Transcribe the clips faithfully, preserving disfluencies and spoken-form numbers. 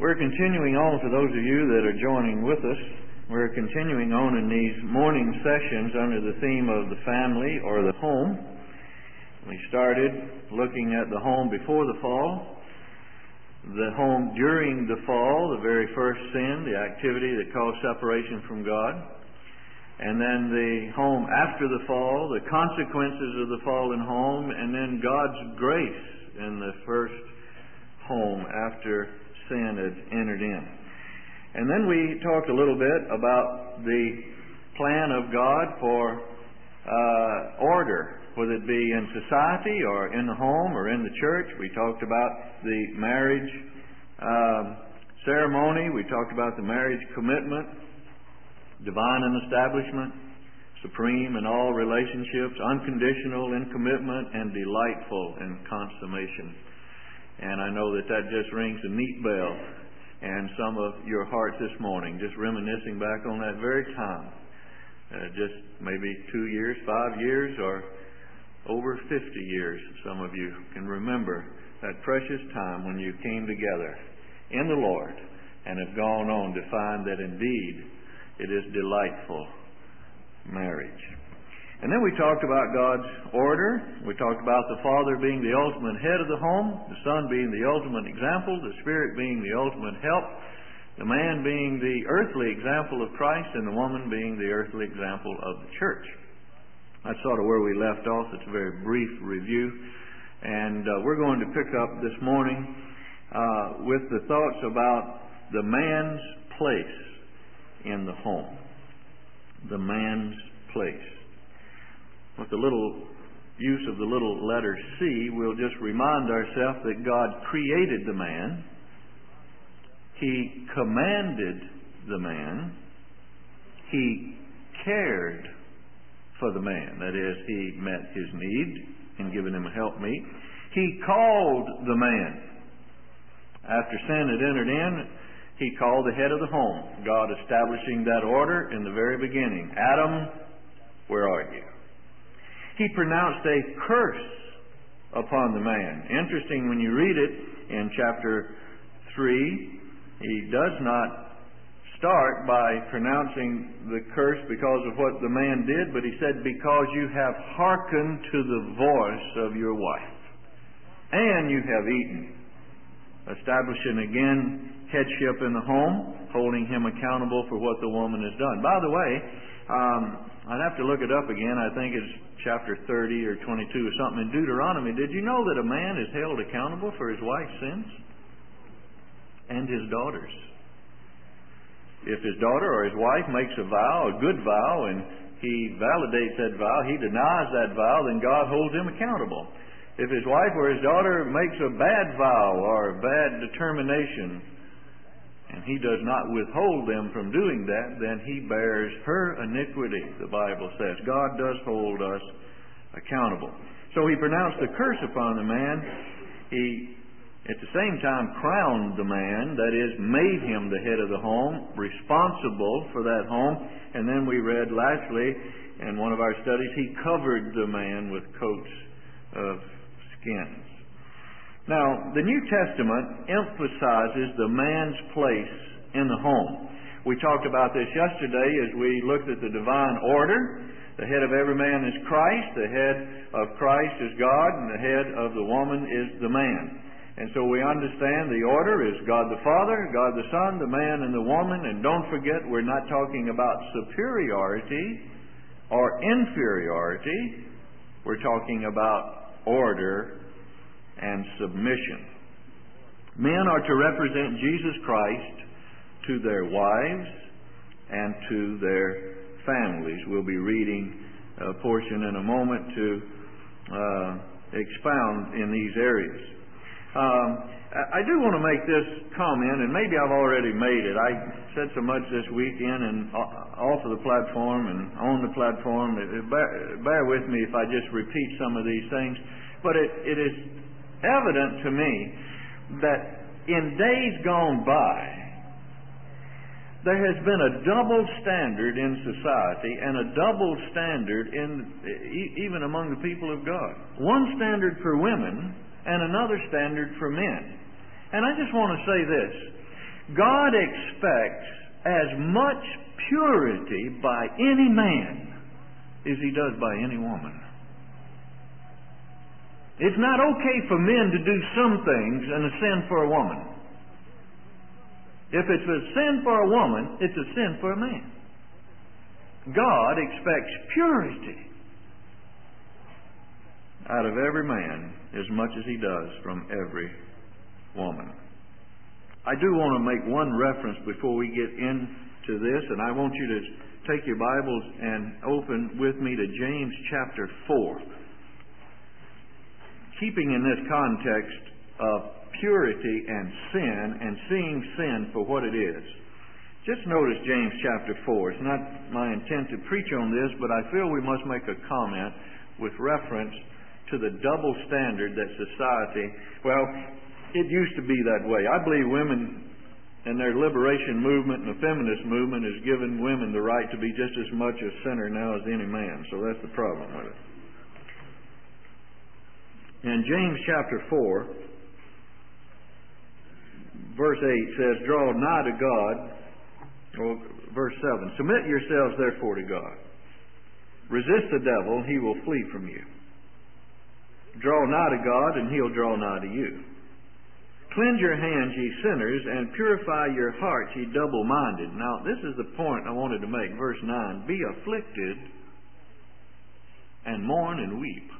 We're continuing on, for those of you that are joining with us, we're continuing on in these morning sessions under the theme of the family or the home. We started looking at the home before the fall, the home during the fall, the very first sin, the activity that caused separation from God, and then the home after the fall, the consequences of the fallen home, and then God's grace in the first home after sin had entered in. And then we talked a little bit about the plan of God for uh, order, whether it be in society or in the home or in the church. We talked about the marriage um, ceremony. We talked about the marriage commitment, divine in establishment, supreme in all relationships, unconditional in commitment, and delightful in consummation. And I know that that just rings a neat bell in some of your hearts this morning, just reminiscing back on that very time. Uh, just maybe two years, five years, or over fifty years, some of you can remember that precious time when you came together in the Lord and have gone on to find that indeed it is delightful marriage. And then we talked about God's order. We talked about the Father being the ultimate head of the home, the Son being the ultimate example, the Spirit being the ultimate help, the man being the earthly example of Christ, and the woman being the earthly example of the church. That's sort of where we left off. It's a very brief review. And uh, we're going to pick up this morning uh, with the thoughts about the man's place in the home. The man's place. With the little use of the little letter C, we'll just remind ourselves that God created the man. He commanded the man. He cared for the man. That is, He met his need in giving him a helpmeet. He called the man. After sin had entered in, He called the head of the home, God establishing that order in the very beginning. Adam, where are you? He pronounced a curse upon the man. Interesting, when you read it in chapter three, he does not start by pronouncing the curse because of what the man did, but he said, because you have hearkened to the voice of your wife, and you have eaten. Establishing again headship in the home, holding him accountable for what the woman has done. By the way, um, I'd have to look it up again. I think it's chapter thirty or twenty-two or something in Deuteronomy. Did you know that a man is held accountable for his wife's sins? And his daughters. If his daughter or his wife makes a vow, a good vow, and he validates that vow, he denies that vow, then God holds him accountable. If his wife or his daughter makes a bad vow or a bad determination, and he does not withhold them from doing that, then he bears her iniquity, the Bible says. God does hold us accountable. So he pronounced the curse upon the man. He, at the same time, crowned the man, that is, made him the head of the home, responsible for that home. And then we read, lastly, in one of our studies, he covered the man with coats of skins. Now, the New Testament emphasizes the man's place in the home. We talked about this yesterday as we looked at the divine order. The head of every man is Christ, the head of Christ is God, and the head of the woman is the man. And so we understand the order is God the Father, God the Son, the man, and the woman. And don't forget, we're not talking about superiority or inferiority. We're talking about order and submission. Men are to represent Jesus Christ to their wives and to their families. We'll be reading a portion in a moment to uh, expound in these areas. Um, I do want to make this comment, and maybe I've already made it. I said so much this weekend and off of the platform and on the platform. Bear, bear with me if I just repeat some of these things. But it, it is evident to me that in days gone by, there has been a double standard in society and a double standard in even among the people of God. One standard for women and another standard for men. And I just want to say this. God expects as much purity by any man as He does by any woman. It's not okay for men to do some things and a sin for a woman. If it's a sin for a woman, it's a sin for a man. God expects purity out of every man as much as He does from every woman. I do want to make one reference before we get into this, and I want you to take your Bibles and open with me to James chapter four. Keeping in this context of purity and sin and seeing sin for what it is. Just notice James chapter four. It's not my intent to preach on this, but I feel we must make a comment with reference to the double standard that society, well, it used to be that way. I believe women and their liberation movement and the feminist movement has given women the right to be just as much a sinner now as any man. So that's the problem with it. In James chapter four, verse eight says, "Draw nigh to God," or verse seven, "Submit yourselves therefore to God. Resist the devil, and he will flee from you. Draw nigh to God, and He'll draw nigh to you. Cleanse your hands, ye sinners, and purify your hearts, ye double-minded." Now, this is the point I wanted to make. Verse nine, "Be afflicted, and mourn and weep.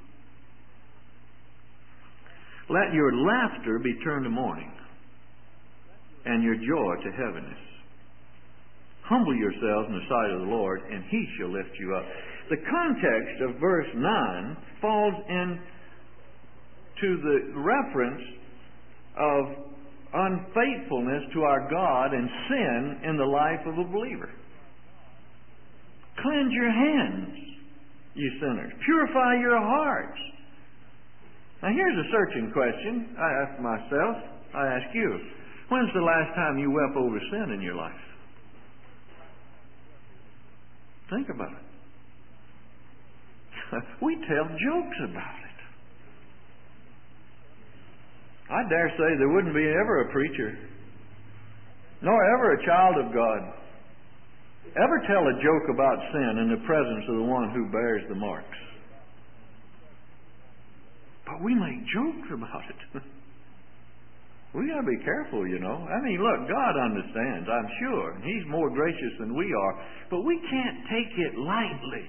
Let your laughter be turned to mourning, and your joy to heaviness. Humble yourselves in the sight of the Lord, and He shall lift you up." The context of verse nine falls into the reference of unfaithfulness to our God and sin in the life of a believer. Cleanse your hands, you sinners. Purify your hearts. Now here's a searching question I ask myself, I ask you. When's the last time you wept over sin in your life? Think about it. We tell jokes about it. I dare say there wouldn't be ever a preacher, nor ever a child of God, ever tell a joke about sin in the presence of the one who bears the marks. But we make jokes about it. We got to be careful, you know. I mean, look, God understands, I'm sure. And He's more gracious than we are. But we can't take it lightly.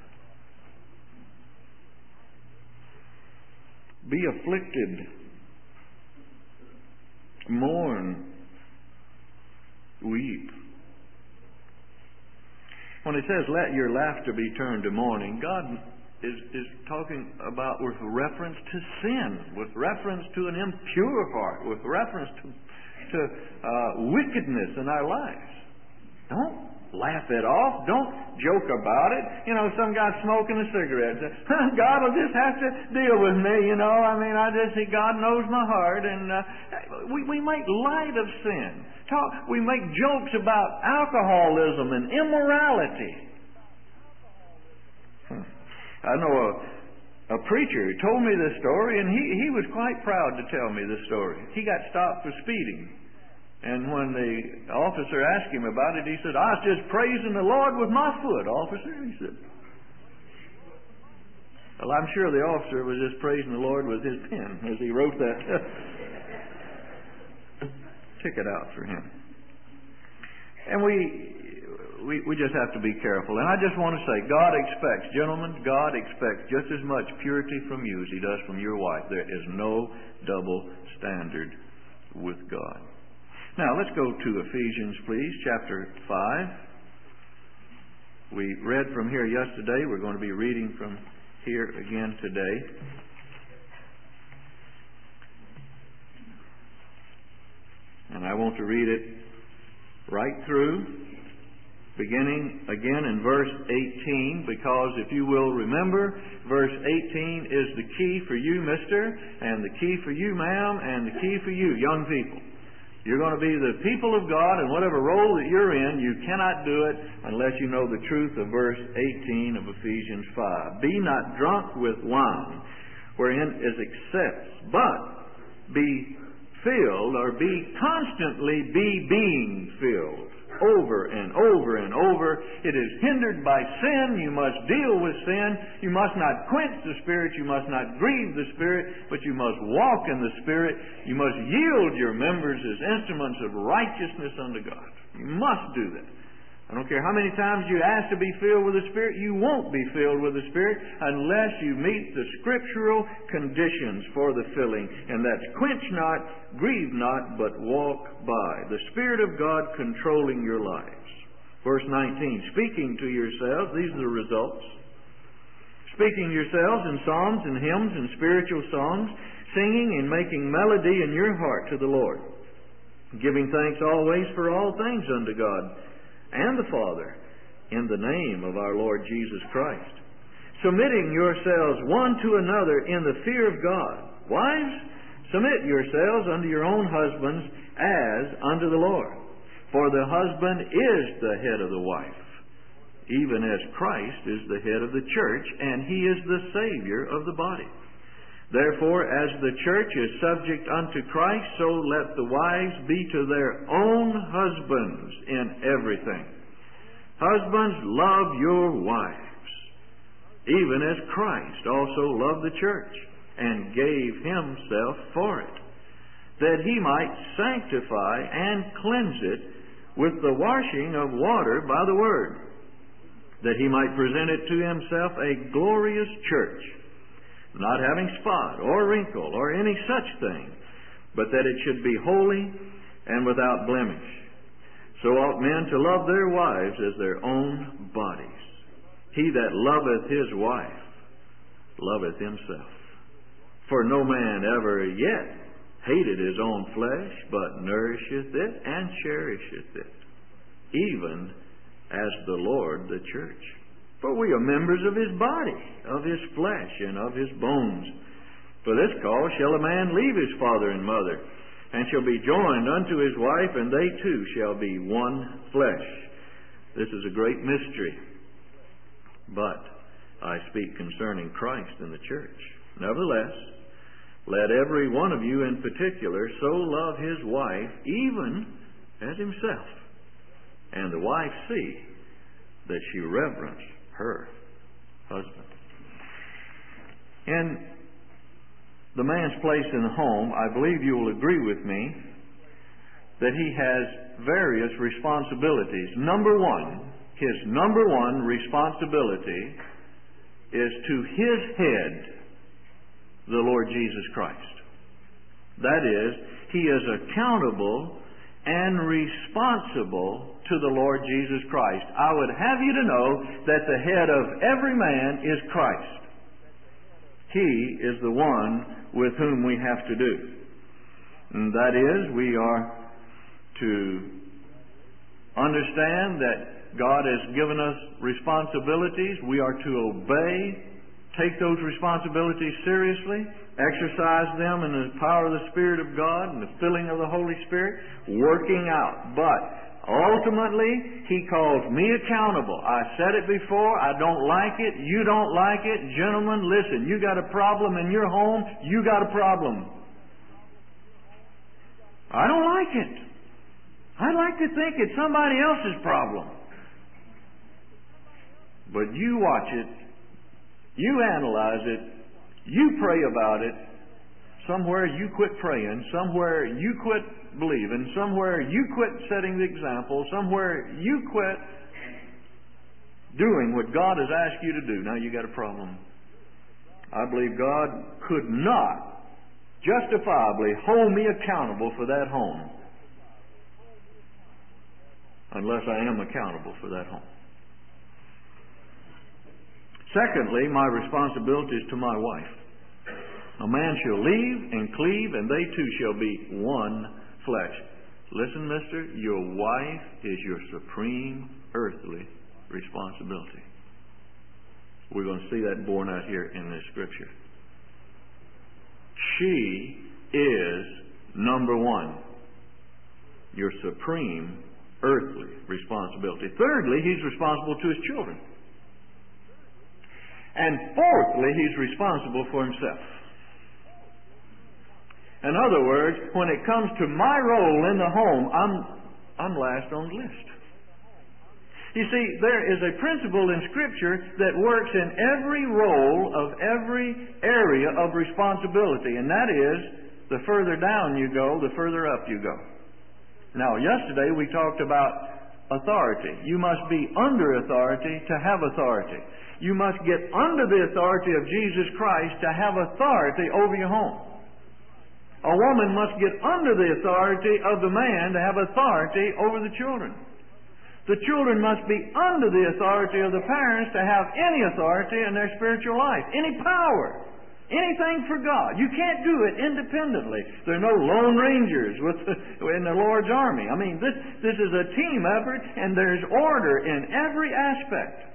Be afflicted. Mourn. Weep. When it says, "Let your laughter be turned to mourning," God is, is talking about with reference to sin, with reference to an impure heart, with reference to, to uh, wickedness in our lives. Don't laugh it off. Don't joke about it. You know, some guy smoking a cigarette. God will just have to deal with me, you know. I mean, I just see God knows my heart. And uh, we, we make light of sin. Talk, we make jokes about alcoholism and immorality. Hmm. I know a, a preacher who told me this story, and he, he was quite proud to tell me this story. He got stopped for speeding. And when the officer asked him about it, he said, "I was just praising the Lord with my foot, officer." He said, well, I'm sure the officer was just praising the Lord with his pen as he wrote that ticket out for him. And we, we, we just have to be careful. And I just want to say, God expects, gentlemen, God expects just as much purity from you as He does from your wife. There is no double standard with God. Now, let's go to Ephesians, please, chapter five. We read from here yesterday. We're going to be reading from here again today. And I want to read it right through, beginning again in verse eighteen, because if you will remember, verse eighteen is the key for you, mister, and the key for you, ma'am, and the key for you, young people. You're going to be the people of God, and whatever role that you're in, you cannot do it unless you know the truth of verse eighteen of Ephesians five. "Be not drunk with wine, wherein is excess, but be filled or be constantly be being filled over and over and over. It is hindered by sin. You must deal with sin. You must not quench the Spirit. You must not grieve the Spirit, but you must walk in the Spirit. You must yield your members as instruments of righteousness unto God. You must do that. I don't care how many times you ask to be filled with the Spirit, you won't be filled with the Spirit unless you meet the scriptural conditions for the filling. And that's quench not, grieve not, but walk by. The Spirit of God controlling your lives. Verse nineteen, speaking to yourselves, these are the results. Speaking to yourselves in psalms and hymns and spiritual songs, singing and making melody in your heart to the Lord, giving thanks always for all things unto God and the Father, in the name of our Lord Jesus Christ, submitting yourselves one to another in the fear of God. Wives, submit yourselves unto your own husbands as unto the Lord. For the husband is the head of the wife, even as Christ is the head of the church, and He is the Savior of the body. Therefore, as the church is subject unto Christ, so let the wives be to their own husbands in everything. Husbands, love your wives, even as Christ also loved the church, and gave Himself for it, that He might sanctify and cleanse it with the washing of water by the Word, that He might present it to Himself a glorious church, not having spot or wrinkle or any such thing, but that it should be holy and without blemish. So ought men to love their wives as their own bodies. He that loveth his wife loveth himself. For no man ever yet hated his own flesh, but nourisheth it and cherisheth it, even as the Lord the church. For we are members of His body, of His flesh, and of His bones. For this cause shall a man leave his father and mother, and shall be joined unto his wife, and they two shall be one flesh. This is a great mystery, but I speak concerning Christ and the church. Nevertheless, let every one of you in particular so love his wife, even as himself, and the wife see that she reverence her husband. In the man's place in the home, I believe you will agree with me that he has various responsibilities. Number one, his number one responsibility is to his head, the Lord Jesus Christ. That is, he is accountable and responsible to the Lord Jesus Christ. I would have you to know that the head of every man is Christ. He is the one with whom we have to do. And that is, we are to understand that God has given us responsibilities. We are to obey, take those responsibilities seriously, exercise them in the power of the Spirit of God and the filling of the Holy Spirit, working out. But ultimately, He calls me accountable. I said it before. I don't like it. You don't like it. Gentlemen, listen. You got a problem in your home. You got a problem. I don't like it. I'd like to think it's somebody else's problem. But you watch it. You analyze it. You pray about it. Somewhere you quit praying. Somewhere you quit believing. Somewhere you quit setting the example. Somewhere you quit doing what God has asked you to do. Now you got a problem. I believe God could not justifiably hold me accountable for that home unless I am accountable for that home. Secondly, my responsibility is to my wife. A man shall leave and cleave, and they two shall be one flesh. Listen, mister, your wife is your supreme earthly responsibility. We're going to see that borne out here in this scripture. She is number one, your supreme earthly responsibility. Thirdly, he's responsible to his children. And fourthly, he's responsible for himself. In other words, when it comes to my role in the home, I'm, I'm last on the list. You see, there is a principle in Scripture that works in every role of every area of responsibility, and that is, the further down you go, the further up you go. Now, yesterday we talked about authority. You must be under authority to have authority. You must get under the authority of Jesus Christ to have authority over your home. A woman must get under the authority of the man to have authority over the children. The children must be under the authority of the parents to have any authority in their spiritual life, any power, anything for God. You can't do it independently. There are no lone rangers with the, in the Lord's army. I mean, this, this is a team effort, and there's order in every aspect.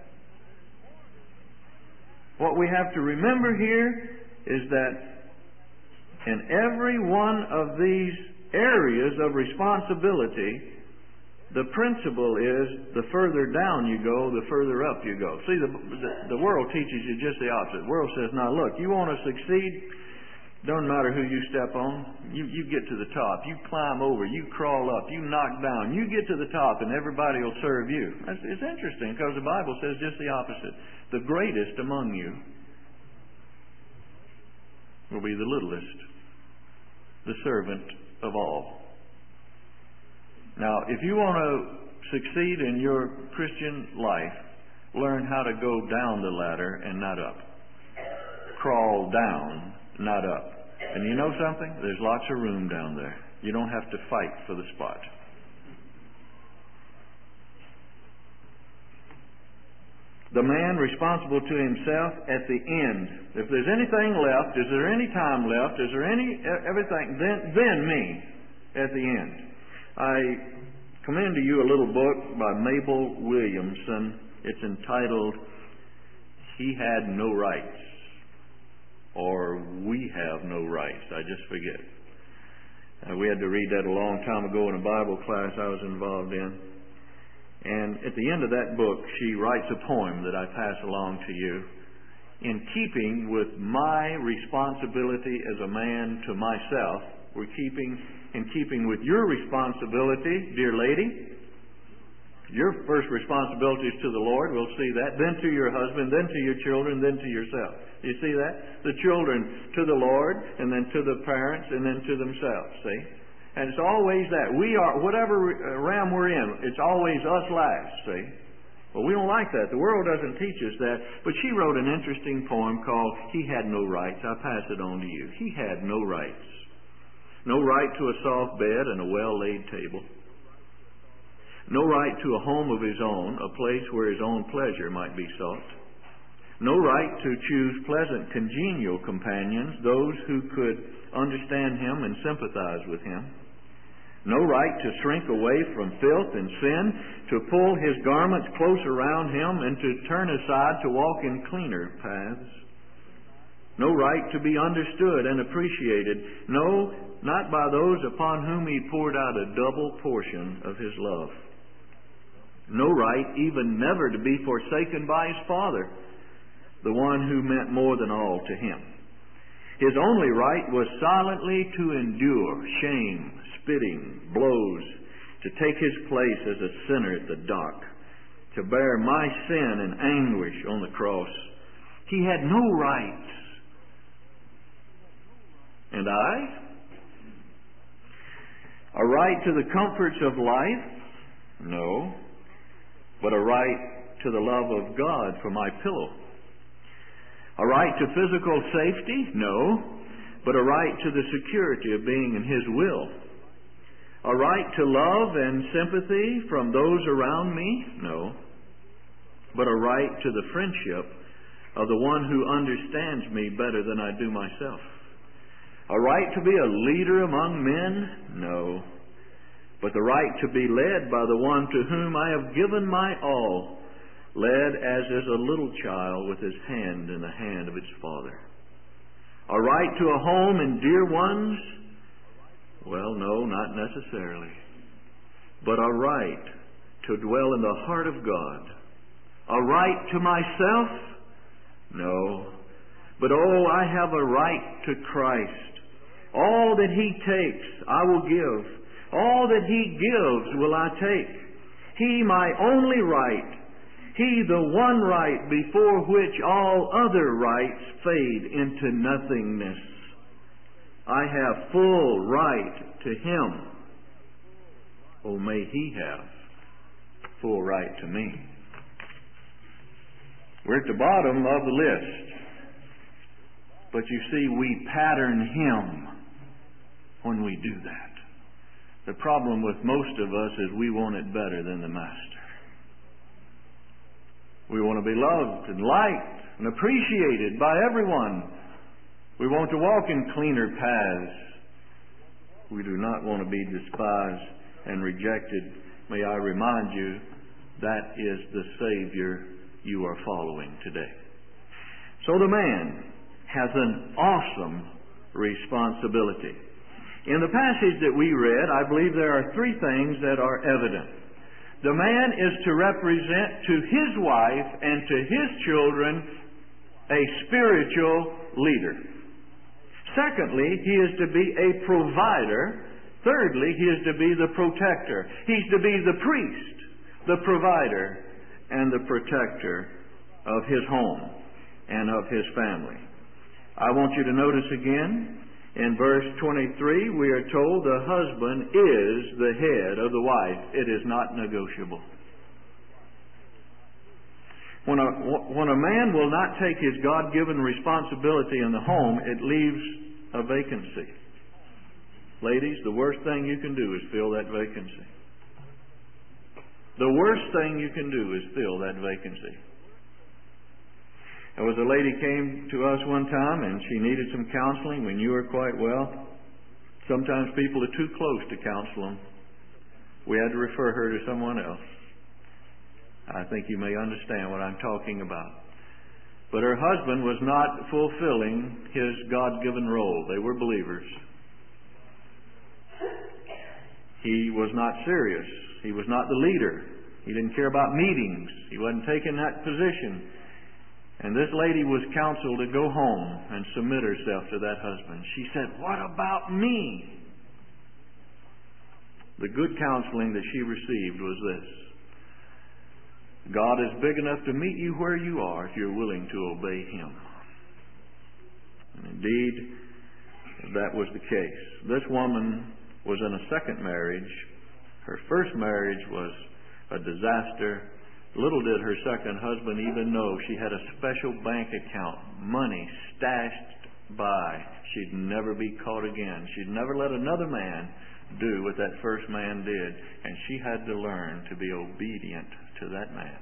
What we have to remember here is that in every one of these areas of responsibility, the principle is the further down you go, the further up you go. See, the, the, the world teaches you just the opposite. The world says, now look, you want to succeed, doesn't matter who you step on, you, you get to the top, you climb over, you crawl up, you knock down, you get to the top and everybody will serve you. That's, it's interesting because the Bible says just the opposite. The greatest among you will be the littlest, the servant of all. Now, if you want to succeed in your Christian life, learn how to go down the ladder and not up. Crawl down, not up. And you know something? There's lots of room down there. You don't have to fight for the spot. The man responsible to himself at the end. If there's anything left, is there any time left, is there any everything, then, then me at the end. I commend to you a little book by Mabel Williamson. It's entitled, He Had No Rights, or We Have No Rights. I just forget. Uh, we had to read that a long time ago in a Bible class I was involved in. And at the end of that book, she writes a poem that I pass along to you in keeping with my responsibility as a man to myself. We're keeping in keeping with your responsibility, dear lady. Your first responsibility is to the Lord. We'll see that. Then to your husband, then to your children, then to yourself. You see that? The children to the Lord, and then to the parents, and then to themselves. See? And it's always that. We are, whatever realm we're in, it's always us last, see? Well, we don't like that. The world doesn't teach us that. But she wrote an interesting poem called, He Had No Rights. I pass it on to you. He had no rights. No right to a soft bed and a well-laid table. No right to a home of his own, a place where his own pleasure might be sought. No right to choose pleasant, congenial companions, those who could understand him and sympathize with him. No right to shrink away from filth and sin, to pull his garments close around him and to turn aside to walk in cleaner paths. No right to be understood and appreciated. No, not by those upon whom he poured out a double portion of his love. No right even never to be forsaken by his Father, the one who meant more than all to him. His only right was silently to endure shame, spitting, blows, to take his place as a sinner at the dock, to bear my sin and anguish on the cross. He had no rights. And I? A right to the comforts of life? No. But a right to the love of God for my pillow. A right to physical safety? No. But a right to the security of being in His will. A right to love and sympathy from those around me? No. But a right to the friendship of the one who understands me better than I do myself. A right to be a leader among men? No. But the right to be led by the one to whom I have given my all, led as is a little child with his hand in the hand of its father. A right to a home and dear ones? Well, no, not necessarily. But a right to dwell in the heart of God. A right to myself? No. But oh, I have a right to Christ, All that He takes, I will give. All that He gives will I take. He my only right. He the one right before which all other rights fade into nothingness. I have full right to Him. Oh, may He have full right to me. We're at the bottom of the list. But you see, we pattern Him when we do that. The problem with most of us is we want it better than the Master. We want to be loved and liked and appreciated by everyone. We want to walk in cleaner paths. We do not want to be despised and rejected. May I remind you, that is the Savior you are following today. So the man has an awesome responsibility. In the passage that we read, I believe there are three things that are evident. The man is to represent to his wife and to his children a spiritual leader. Secondly, he is to be a provider. Thirdly, he is to be the protector. He's to be the priest, the provider, and the protector of his home and of his family. I want you to notice again, in verse twenty-three, we are told the husband is the head of the wife. It is not negotiable. When a, when a man will not take his God-given responsibility in the home, it leaves a vacancy. Ladies, the worst thing you can do is fill that vacancy. The worst thing you can do is fill that vacancy. There was a lady came to us one time and she needed some counseling. We knew her quite well. Sometimes people are too close to counsel them. We had to refer her to someone else. I think you may understand what I'm talking about. But her husband was not fulfilling his God-given role. They were believers. He was not serious. He was not the leader. He didn't care about meetings. He wasn't taking that position. And this lady was counseled to go home and submit herself to that husband. She said, "What about me?" The good counseling that she received was this: God is big enough to meet you where you are if you're willing to obey Him. And indeed, that was the case. This woman was in a second marriage. Her first marriage was a disaster. Little did her second husband even know she had a special bank account, money stashed by. She'd never be caught again. She'd never let another man do what that first man did. And she had to learn to be obedient to that man.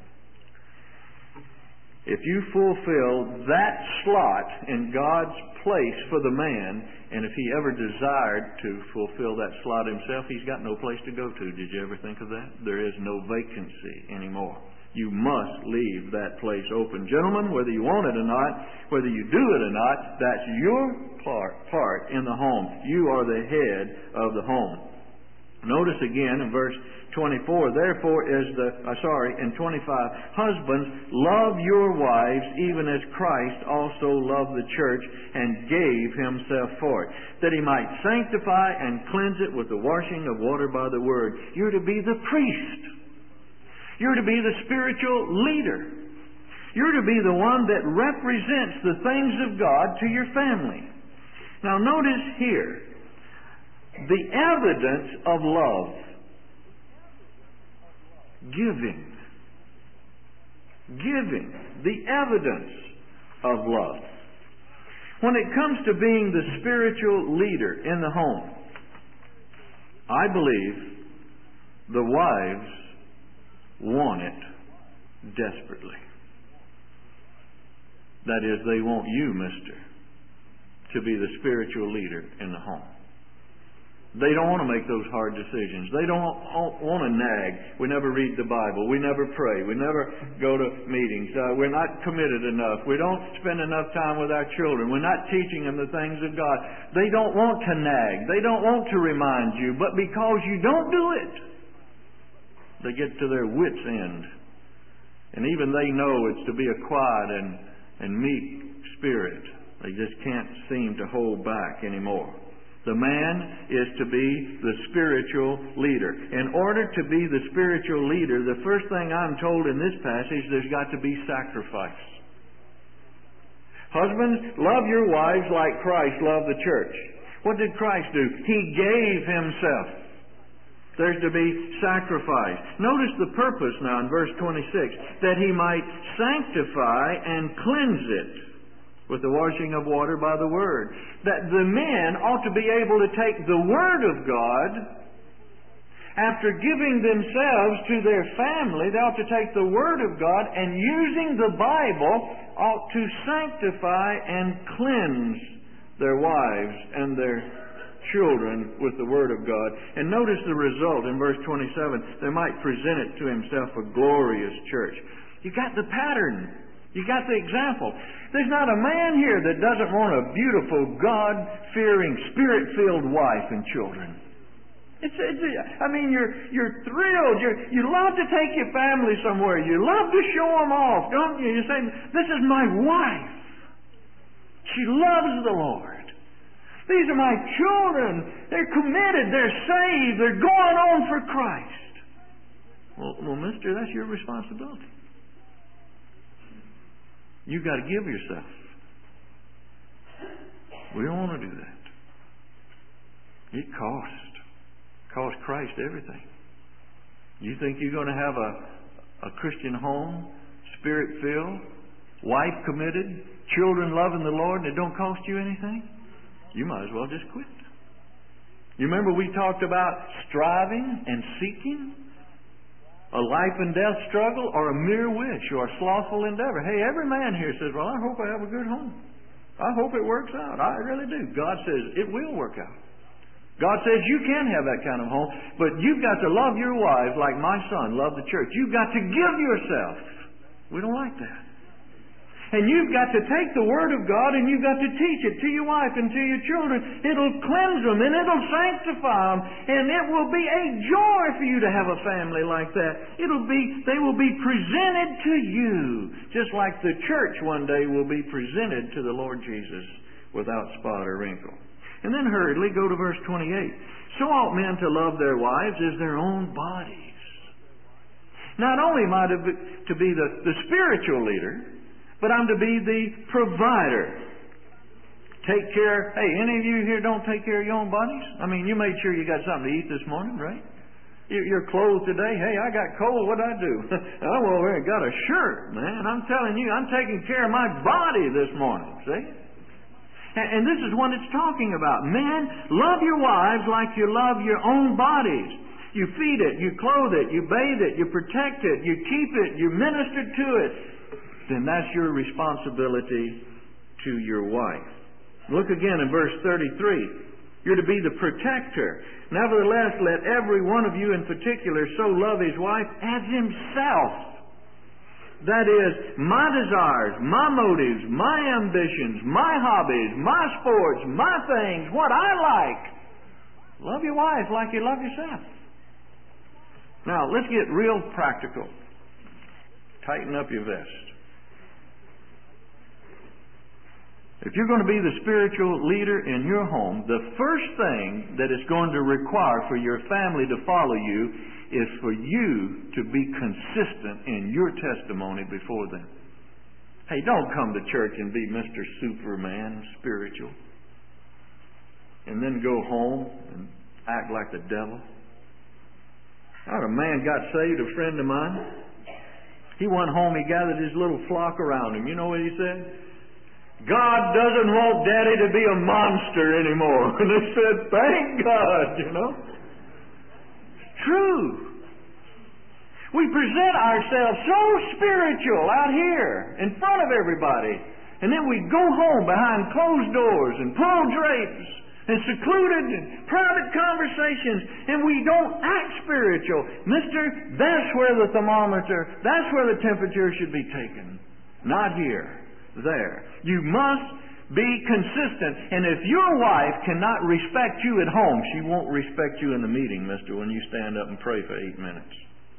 If you fulfill that slot in God's place for the man, and if he ever desired to fulfill that slot himself, he's got no place to go to. Did you ever think of that? There is no vacancy anymore. You must leave that place open. Gentlemen, whether you want it or not, whether you do it or not, that's your part, part in the home. You are the head of the home. Notice again in verse twenty-four, therefore is the, uh, sorry, in twenty-five, husbands, love your wives even as Christ also loved the church and gave Himself for it, that He might sanctify and cleanse it with the washing of water by the word. You're to be the priest. You're to be the spiritual leader. You're to be the one that represents the things of God to your family. Now notice here, the evidence of love. Giving. Giving. The evidence of love. When it comes to being the spiritual leader in the home, I believe the wives want it desperately. That is, they want you, mister, to be the spiritual leader in the home. They don't want to make those hard decisions. They don't want to nag. We never read the Bible. We never pray. We never go to meetings. Uh, we're not committed enough. We don't spend enough time with our children. We're not teaching them the things of God. They don't want to nag. They don't want to remind you. But because you don't do it, they get to their wits' end. And even they know it's to be a quiet and, and meek spirit. They just can't seem to hold back anymore. The man is to be the spiritual leader. In order to be the spiritual leader, the first thing I'm told in this passage, there's got to be sacrifice. Husbands, love your wives like Christ loved the church. What did Christ do? He gave Himself. There's to be sacrifice. Notice the purpose now in verse twenty-six, that He might sanctify and cleanse it with the washing of water by the Word. That the men ought to be able to take the Word of God, after giving themselves to their family, they ought to take the Word of God and using the Bible ought to sanctify and cleanse their wives and their children with the Word of God. And notice the result in verse twenty-seven. They might present it to Himself a glorious church. You got the pattern. You got the example. There's not a man here that doesn't want a beautiful, God-fearing, Spirit-filled wife and children. It's, it's, I mean, you're you're thrilled. You're, you love to take your family somewhere. You love to show them off, don't you? You say, "This is my wife. She loves the Lord. These are my children. They're committed. They're saved. They're going on for Christ." Well, well, mister, that's your responsibility. You've got to give yourself. We don't want to do that. It costs. It costs Christ everything. You think you're going to have a, a Christian home, Spirit-filled, wife committed, children loving the Lord, and it don't cost you anything? You might as well just quit. You remember we talked about striving and seeking? A life and death struggle, or a mere wish, or a slothful endeavor. Hey, every man here says, "Well, I hope I have a good home. I hope it works out." I really do. God says it will work out. God says you can have that kind of home, but you've got to love your wives like my son loved the church. You've got to give yourself. We don't like that. And you've got to take the Word of God and you've got to teach it to your wife and to your children. It'll cleanse them and it'll sanctify them. And it will be a joy for you to have a family like that. It'll be, they will be presented to you, just like the church one day will be presented to the Lord Jesus without spot or wrinkle. And then hurriedly go to verse twenty-eight. So ought men to love their wives as their own bodies. Not only am I to be, to be the, the spiritual leader, but I'm to be the provider. Take care. Hey, any of you here don't take care of your own bodies? I mean, you made sure you got something to eat this morning, right? You're clothed today. Hey, I got cold. What'd I do? I went over here and got a shirt, man. I'm telling you, I'm taking care of my body this morning. See? And this is what it's talking about. Men, love your wives like you love your own bodies. You feed it, you clothe it, you bathe it, you protect it, you keep it, you minister to it. Then that's your responsibility to your wife. Look again in verse thirty-three. You're to be the protector. Nevertheless, let every one of you in particular so love his wife as himself. That is, my desires, my motives, my ambitions, my hobbies, my sports, my things, what I like. Love your wife like you love yourself. Now, let's get real practical. Tighten up your vest. If you're going to be the spiritual leader in your home, the first thing that it's going to require for your family to follow you is for you to be consistent in your testimony before them. Hey, don't come to church and be Mister Superman, spiritual, and then go home and act like the devil. I had a man got saved, a friend of mine. He went home, he gathered his little flock around him. You know what he said? God doesn't want Daddy to be a monster anymore. And they said, thank God, you know. It's true. We present ourselves so spiritual out here in front of everybody. And then we go home behind closed doors and pearl drapes and secluded and private conversations, and we don't act spiritual. Mister, that's where the thermometer, that's where the temperature should be taken. Not here. There. You must be consistent. And if your wife cannot respect you at home, she won't respect you in the meeting, mister, when you stand up and pray for eight minutes.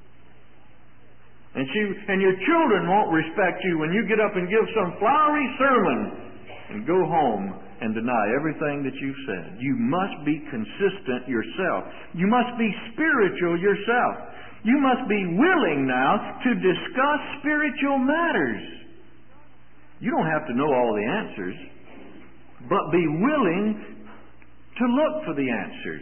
And she and your children won't respect you when you get up and give some flowery sermon and go home and deny everything that you've said. You must be consistent yourself. You must be spiritual yourself. You must be willing now to discuss spiritual matters. You don't have to know all the answers, but be willing to look for the answers.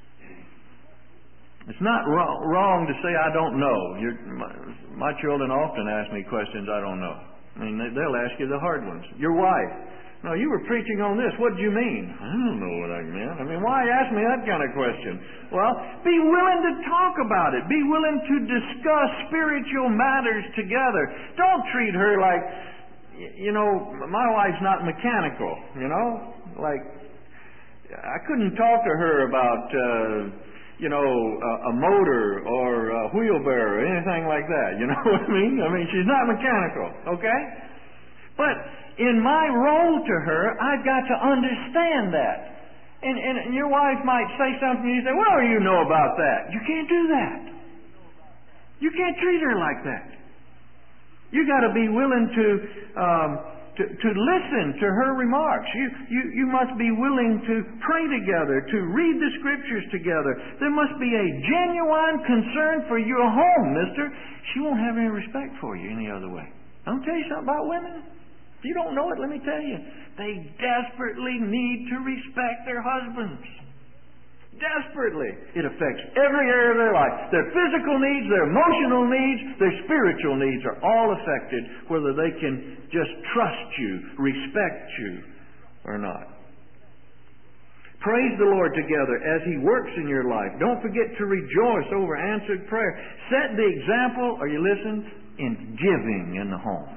It's not wrong, wrong to say, I don't know. You're, my, my children often ask me questions I don't know. I mean, they, they'll ask you the hard ones. Your wife. No, you were preaching on this. What did you mean? I don't know what I meant. I mean, why ask me that kind of question? Well, be willing to talk about it. Be willing to discuss spiritual matters together. Don't treat her like, you know, my wife's not mechanical, you know? Like, I couldn't talk to her about, uh, you know, a, a motor or a wheelbarrow or anything like that. You know what I mean? I mean, she's not mechanical, okay? But in my role to her, I've got to understand that. And, and, and your wife might say something and you say, well, you know about that. You can't do that. You can't treat her like that. You got to be willing to, um, to to listen to her remarks. You, you you must be willing to pray together, to read the Scriptures together. There must be a genuine concern for your home, mister. She won't have any respect for you any other way. I'll tell you something about women. If you don't know it, let me tell you. They desperately need to respect their husbands. Desperately. It affects every area of their life. Their physical needs, their emotional needs, their spiritual needs are all affected whether they can just trust you, respect you, or not. Praise the Lord together as He works in your life. Don't forget to rejoice over answered prayer. Set the example, are you listening, in giving in the home.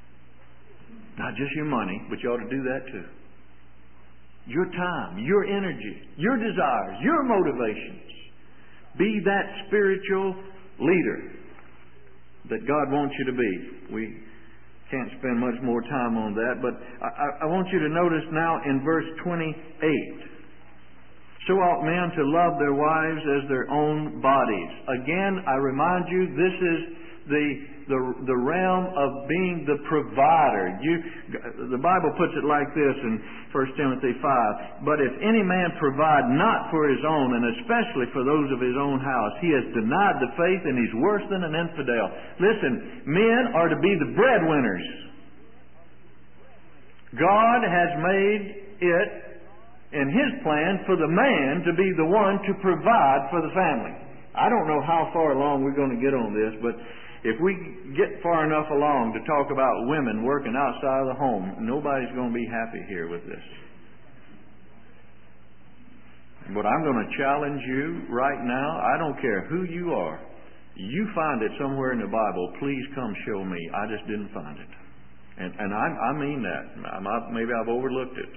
Not just your money, but you ought to do that too. Your time, your energy, your desires, your motivations. Be that spiritual leader that God wants you to be. We can't spend much more time on that, but I, I want you to notice now in verse twenty-eight. So ought men to love their wives as their own bodies. Again, I remind you, this is the The, the realm of being the provider. You, the Bible puts it like this in First Timothy five. But if any man provide not for his own, and especially for those of his own house, he has denied the faith and he's worse than an infidel. Listen, men are to be the breadwinners. God has made it in His plan for the man to be the one to provide for the family. I don't know how far along we're going to get on this, but if we get far enough along to talk about women working outside of the home, nobody's going to be happy here with this. But I'm going to challenge you right now. I don't care who you are. You find it somewhere in the Bible, please come show me. I just didn't find it. And, and I, I mean that. I'm, maybe I've overlooked it.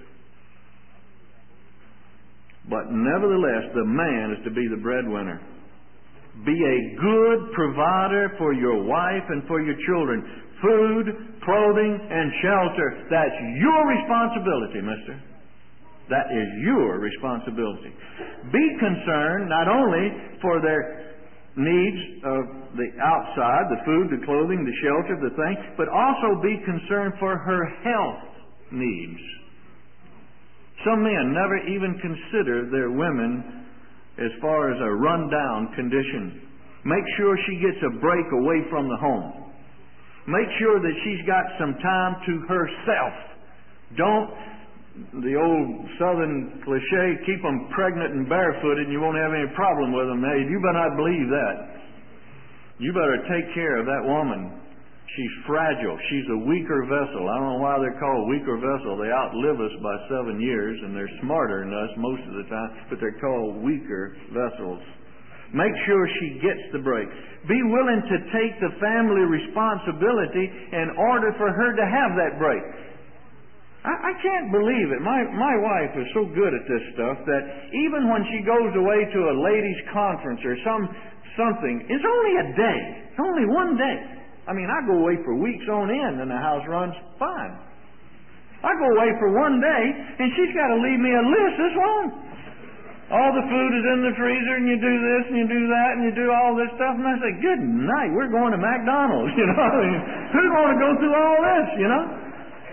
But nevertheless, the man is to be the breadwinner. Be a good provider for your wife and for your children. Food, clothing, and shelter. That's your responsibility, mister. That is your responsibility. Be concerned not only for their needs of the outside, the food, the clothing, the shelter, the thing, but also be concerned for her health needs. Some men never even consider their women as far as a run-down condition. Make sure she gets a break away from the home. Make sure that she's got some time to herself. Don't, the old southern cliche, keep them pregnant and barefooted and you won't have any problem with them. Hey, you better not believe that. You better take care of that woman. She's fragile. She's a weaker vessel. I don't know why they're called weaker vessel. They outlive us by seven years, and they're smarter than us most of the time, but they're called weaker vessels. Make sure she gets the break. Be willing to take the family responsibility in order for her to have that break. I, I can't believe it. My, my wife is so good at this stuff that even when she goes away to a ladies' conference or some something, it's only a day. It's only one day. I mean, I go away for weeks on end and the house runs fine. I go away for one day and she's got to leave me a list this long. All the food is in the freezer and you do this and you do that and you do all this stuff. And I say, good night, we're going to McDonald's, you know. I mean, who's going to go through all this, you know?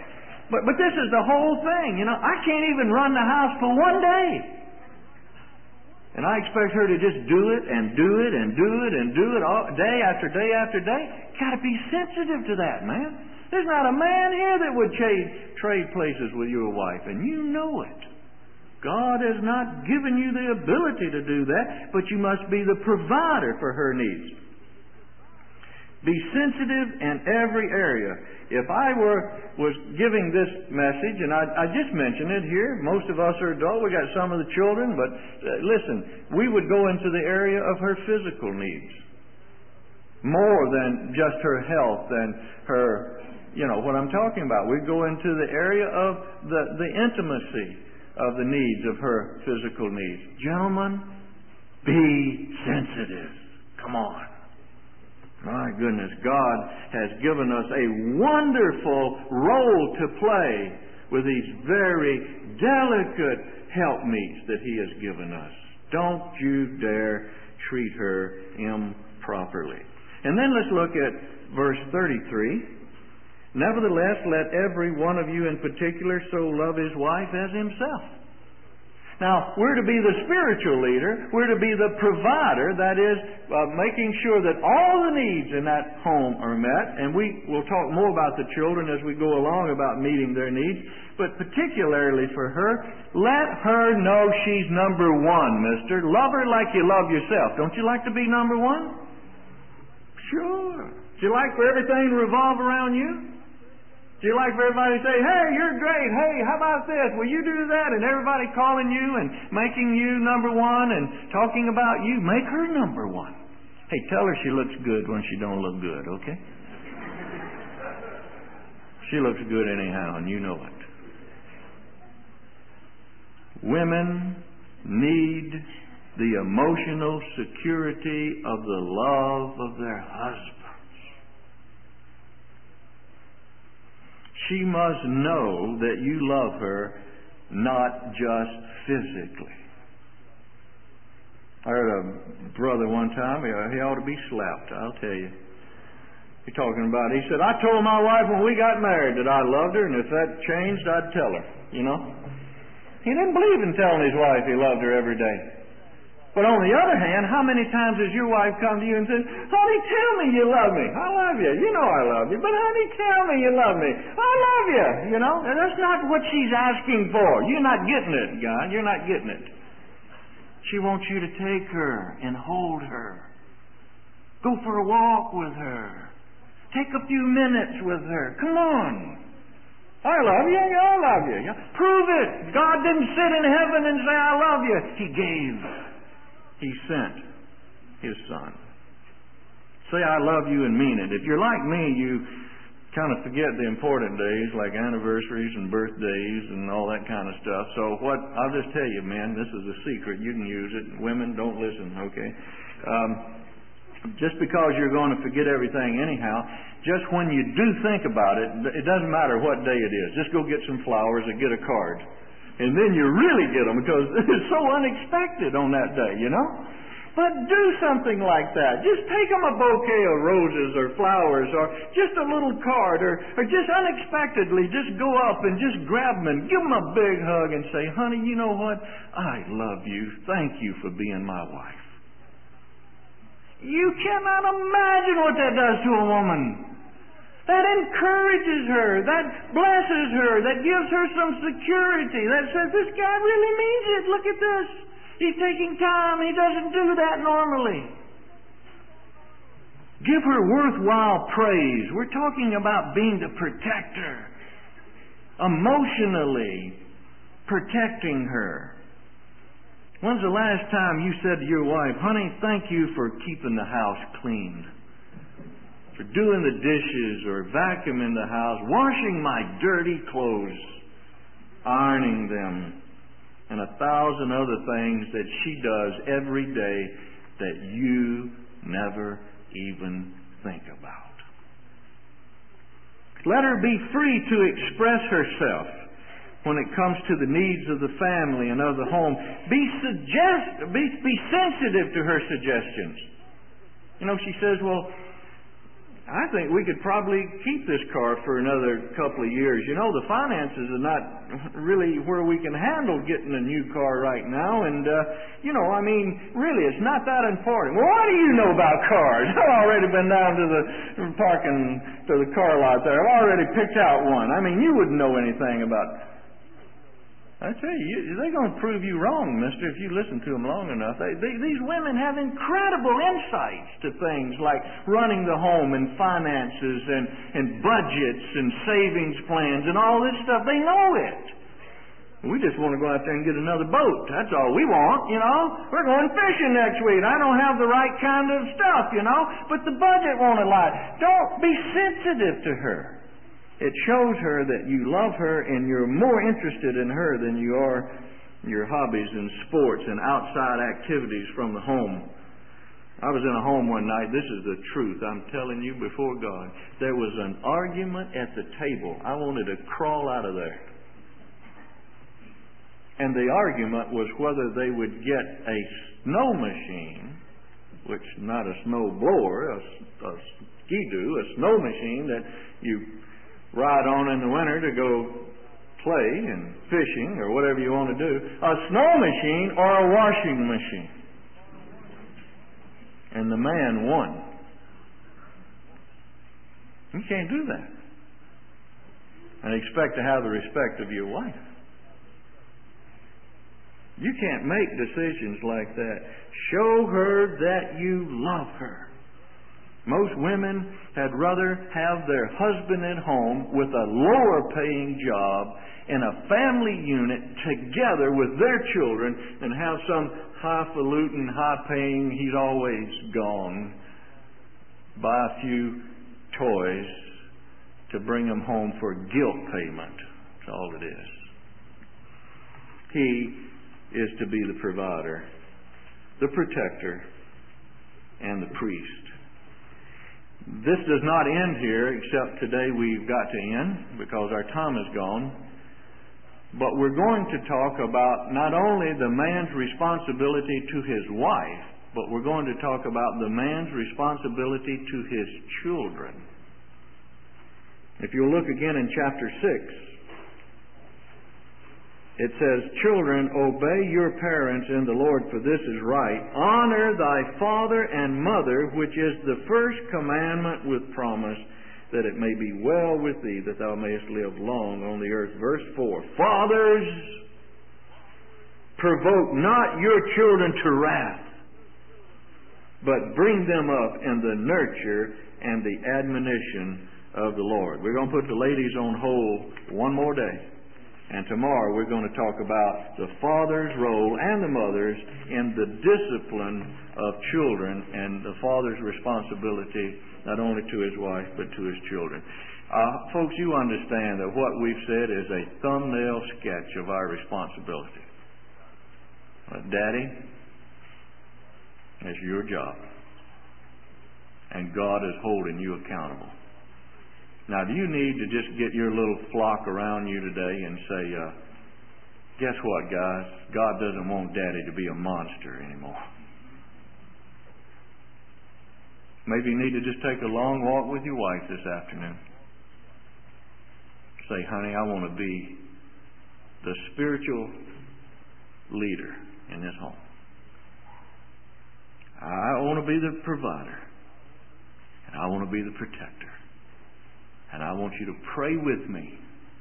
But, but this is the whole thing. You know, I can't even run the house for one day. And I expect her to just do it and do it and do it and do it all day after day after day. Got to be sensitive to that, man. There's not a man here that would trade, trade places with your wife, and you know it. God has not given you the ability to do that, but you must be the provider for her needs. Be sensitive in every area. If I were was giving this message, and I, I just mentioned it here, most of us are adult, we got some of the children, but uh, listen, we would go into the area of her physical needs. More than just her health and her, you know, what I'm talking about. We'd go into the area of the, the intimacy of the needs of her physical needs. Gentlemen, be sensitive. Come on. My goodness, God has given us a wonderful role to play with these very delicate helpmeets that He has given us. Don't you dare treat her improperly. And then let's look at verse thirty-three. Nevertheless, let every one of you in particular so love his wife as himself. Now, we're to be the spiritual leader. We're to be the provider. That is, uh, making sure that all the needs in that home are met. And we will talk more about the children as we go along about meeting their needs. But particularly for her, let her know she's number one, mister. Love her like you love yourself. Don't you like to be number one? Sure. Do you like for everything to revolve around you? Do you like for everybody to say, hey, you're great, hey, how about this, will you do that? And everybody calling you and making you number one and talking about you. Make her number one. Hey, tell her she looks good when she don't look good, okay? She looks good anyhow, and you know it. Women need the emotional security of the love of their husband. She must know that you love her, not just physically. I heard a brother one time, he ought to be slapped, I'll tell you. He's talking about, he said, I told my wife when we got married that I loved her, and if that changed, I'd tell her, you know. He didn't believe in telling his wife he loved her every day. But on the other hand, how many times has your wife come to you and said, honey, tell me you love me. I love you. You know I love you. But honey, tell me you love me. I love you. You know, and that's not what she's asking for. You're not getting it, God. You're not getting it. She wants you to take her and hold her. Go for a walk with her. Take a few minutes with her. Come on. I love you. I love you. Prove it. God didn't sit in heaven and say, I love you. He gave. He sent His Son. Say, I love you and mean it. If you're like me, you kind of forget the important days like anniversaries and birthdays and all that kind of stuff. So what, I'll just tell you, man, this is a secret. You can use it. Women, don't listen, okay? Um, just because you're going to forget everything anyhow, just when you do think about it, it doesn't matter what day it is. Just go get some flowers or get a card. And then you really get them because it's so unexpected on that day, you know? But do something like that. Just take them a bouquet of roses or flowers or just a little card or, or just unexpectedly just go up and just grab them and give them a big hug and say, honey, you know what? I love you. Thank you for being my wife. You cannot imagine what that does to a woman. That encourages her. That blesses her. That gives her some security. That says, this guy really means it. Look at this. He's taking time. He doesn't do that normally. Give her worthwhile praise. We're talking about being the protector. Emotionally protecting her. When's the last time you said to your wife, honey, thank you for keeping the house clean? For doing the dishes or vacuuming the house, washing my dirty clothes, ironing them, and a thousand other things that she does every day that you never even think about. Let her be free to express herself when it comes to the needs of the family and of the home. Be suggest, be, be sensitive to her suggestions. You know, she says, well, I think we could probably keep this car for another couple of years. You know, the finances are not really where we can handle getting a new car right now. And, uh, you know, I mean, really, it's not that important. Well, what do you know about cars? I've already been down to the parking, to the car lot there. I've already picked out one. I mean, you wouldn't know anything about I tell you, they're going to prove you wrong, mister, if you listen to them long enough. They, they, these women have incredible insights to things like running the home and finances and, and budgets and savings plans and all this stuff. They know it. We just want to go out there and get another boat. That's all we want, you know. We're going fishing next week. I don't have the right kind of stuff, you know. But the budget won't allow it. Don't be sensitive to her. It shows her that you love her and you're more interested in her than you are your hobbies and sports and outside activities from the home. I was in a home one night. This is the truth. I'm telling you before God. There was an argument at the table. I wanted to crawl out of there. And the argument was whether they would get a snow machine, which not a snow blower, a, a ski-doo, a snow machine that you ride on in the winter to go play and fishing or whatever you want to do, a snow machine or a washing machine. And the man won. You can't do that and expect to have the respect of your wife. You can't make decisions like that. Show her that you love her. Most women had rather have their husband at home with a lower paying job in a family unit together with their children than have some highfalutin, high paying, he's always gone, buy a few toys to bring them home for guilt payment. That's all it is. He is to be the provider, the protector, and the priest. This does not end here, except today we've got to end because our time is gone. But we're going to talk about not only the man's responsibility to his wife, but we're going to talk about the man's responsibility to his children. If you'll look again in chapter six, it says, "Children, obey your parents in the Lord, for this is right. Honor thy father and mother, which is the first commandment with promise, that it may be well with thee, that thou mayest live long on the earth." Verse four, "Fathers, provoke not your children to wrath, but bring them up in the nurture and the admonition of the Lord." We're going to put the ladies on hold one more day. And tomorrow we're going to talk about the father's role and the mother's in the discipline of children and the father's responsibility not only to his wife but to his children. Uh, folks, you understand that what we've said is a thumbnail sketch of our responsibility. But Daddy, it's your job. And God is holding you accountable. Now, do you need to just get your little flock around you today and say, uh, guess what, guys? God doesn't want Daddy to be a monster anymore. Maybe you need to just take a long walk with your wife this afternoon. Say, honey, I want to be the spiritual leader in this home. I want to be the provider. And I want to be the protector. And I want you to pray with me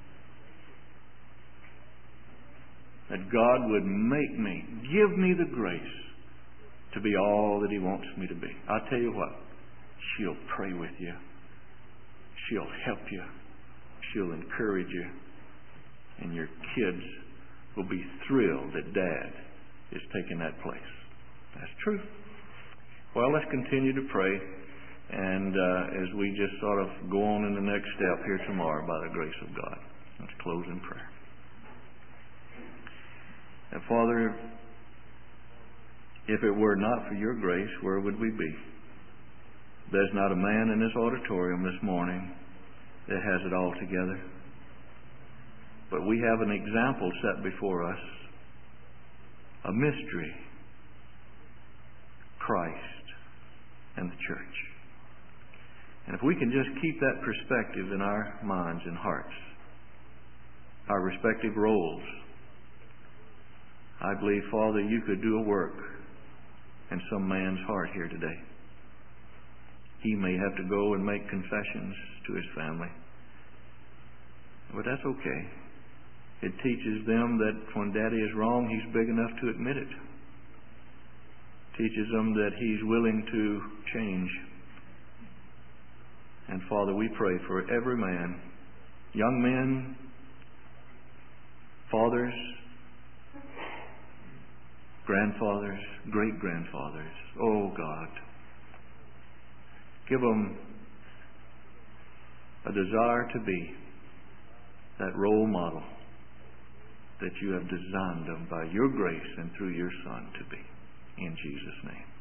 that God would make me, give me the grace to be all that He wants me to be. I'll tell you what, she'll pray with you. She'll help you. She'll encourage you. And your kids will be thrilled that Dad is taking that place. That's true. Well, let's continue to pray. And uh, as we just sort of go on in the next step here tomorrow by the grace of God. Let's close in prayer. And Father, if it were not for your grace, where would we be? There's not a man in this auditorium this morning that has it all together. But we have an example set before us. A mystery. Christ and the church. And if we can just keep that perspective in our minds and hearts, our respective roles, I believe, Father, you could do a work in some man's heart here today. He may have to go and make confessions to his family. But that's okay. It teaches them that when Daddy is wrong, he's big enough to admit it. Teaches them that he's willing to change. And Father, we pray for every man, young men, fathers, grandfathers, great-grandfathers. Oh, God. Give them a desire to be that role model that you have designed them by your grace and through your Son to be. In Jesus' name.